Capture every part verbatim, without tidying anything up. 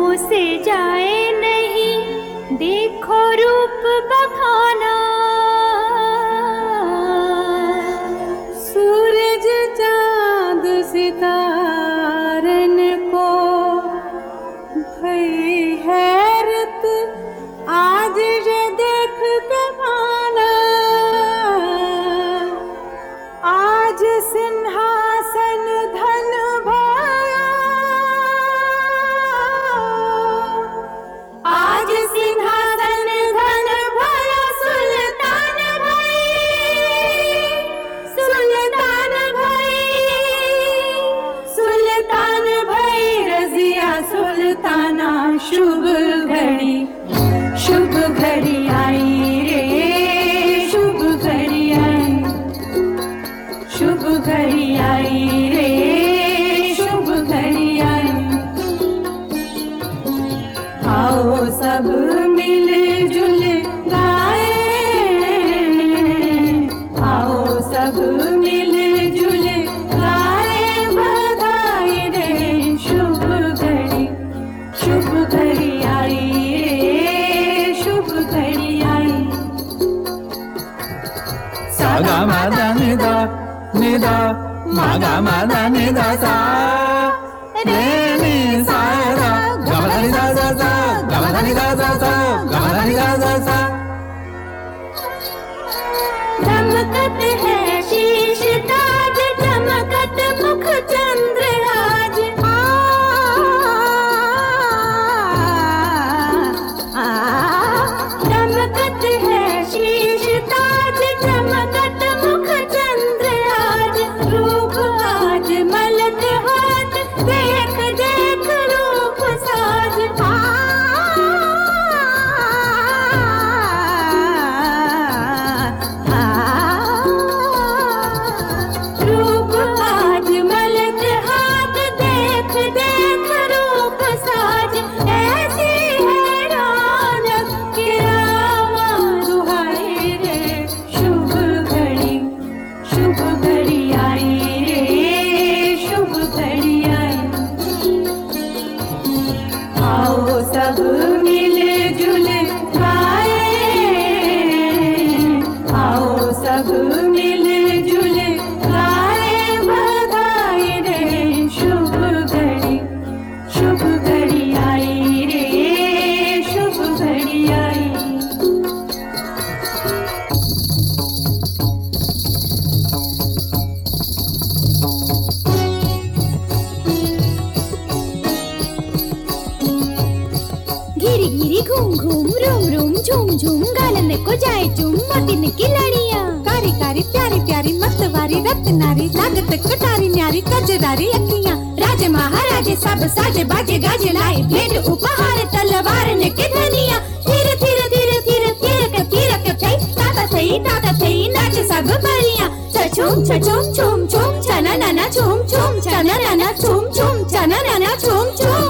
से जाए नहीं, देखो रूप बखाना। सूरज चांद सितारन को भई हैरत आज ये देख के माना। आज सिंहासन धन भाया, आज सिंहासन धन भाया, सुल्तान भाई, सुल्तान भाई, सुल्तान भाई रजिया सुल्ताना। शुभ घड़ी, शुभ घड़ी आई रे, शुभ घड़ी आई, शुभ घड़ी आई रे, शुभ घड़ी आई। आओ सब मिलजुल गाए, आओ सब मिलजुल गाए बधाई रे। शुभ घड़ी, शुभ घड़ी आई रे, शुभ घड़ी आई। सा गा मा दा नि दा नि दा मा गा मा दा नि दा सा रे नि सा रा गा मा दा नि दा सा सा गा मा दा नि दा सा सा गा मा दा नि दा सा सा। चमकत है शीश ताज, चमकत मुख चंद्र आज। आ, आ, चमकत है शीश ताज, चमकत मुख चंद्र आज। रूप आज मलक हाथ, देख देख रूप साज। आ, रूप आज मलक हाथ, देख देख रूप साज। ऐसी है रौनक कि रामा दुहाई रे। शुभ घड़ी, शुभ घड़ी आई रे, शुभ घड़ी आई। आओ सब मिलजुल गाए, आओ सब मिलजुल गाए बधाई रे। शुभ घड़ी, शुभ घड़ी आई रे, शुभ घड़ी आई। घिरी घिरी घूम घूम रूम रूम झूम झूम, गालन को जाए चूम मोतिन की लड़ियां। कारी कारी प्यारी प्यारी मस्तवारी रत्नारी, लागत कटारी न्यारी कजरारी अखियां। राजे महाराजे सब साजे बाजे गाजे लाए, भेंट उपहार तलवार ने के धनिया। धीरे धीरे धीरे धीरे धीरे के धीरे के थई, ताता थई ताता थई नाचे सब परियां। छछूम छछूम छूम छूम, छना नाना छूम छूम, छना नाना छूम छूम, छना नाना छूम छूम।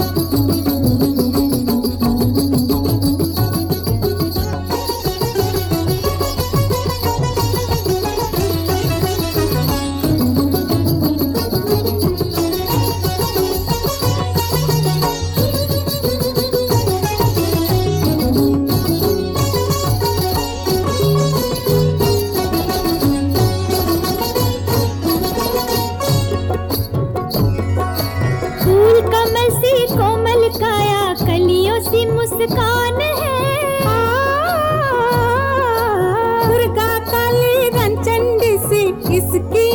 फूल कमल सी कोमल काया, कलियों सी मुस्कान है। दुर्गा काली रंचंडी सी इसकी